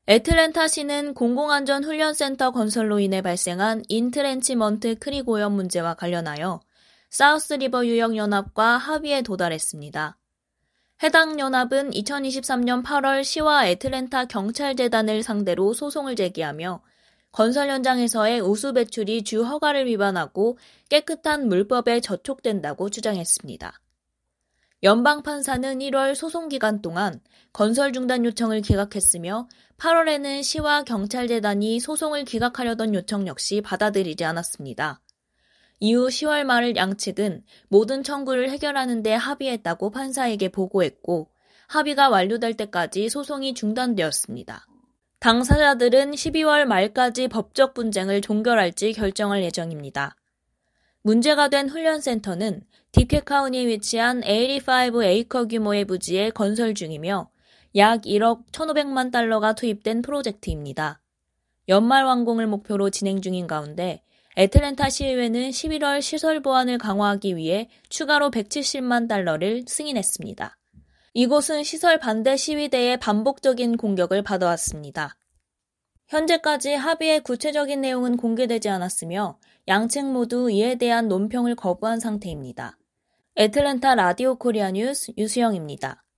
애틀랜타시는 공공안전훈련센터 건설로 인해 발생한 인트렌치먼트 크릭 오염 문제와 관련하여 사우스리버 유역연합과 합의에 도달했습니다. 해당 연합은 2023년 8월 시와 애틀랜타 경찰재단을 상대로 소송을 제기하며 건설 현장에서의 우수 배출이 주 허가를 위반하고 깨끗한 물법에 저촉된다고 주장했습니다. 연방판사는 1월 소송 기간 동안 건설 중단 요청을 기각했으며 8월에는 시와 경찰재단이 소송을 기각하려던 요청 역시 받아들이지 않았습니다. 이후 10월 말 양측은 모든 청구를 해결하는 데 합의했다고 판사에게 보고했고 합의가 완료될 때까지 소송이 중단되었습니다. 당사자들은 12월 말까지 법적 분쟁을 종결할지 결정할 예정입니다. 문제가 된 훈련센터는 디케카운티에 위치한 85에이커 규모의 부지에 건설 중이며 약 1억 1,500만 달러가 투입된 프로젝트입니다. 연말 완공을 목표로 진행 중인 가운데 애틀랜타 시의회는 11월 시설 보안을 강화하기 위해 추가로 170만 달러를 승인했습니다. 이곳은 시설 반대 시위대의 반복적인 공격을 받아왔습니다. 현재까지 합의의 구체적인 내용은 공개되지 않았으며 양측 모두 이에 대한 논평을 거부한 상태입니다. 애틀랜타 라디오 코리아 뉴스 유수영입니다.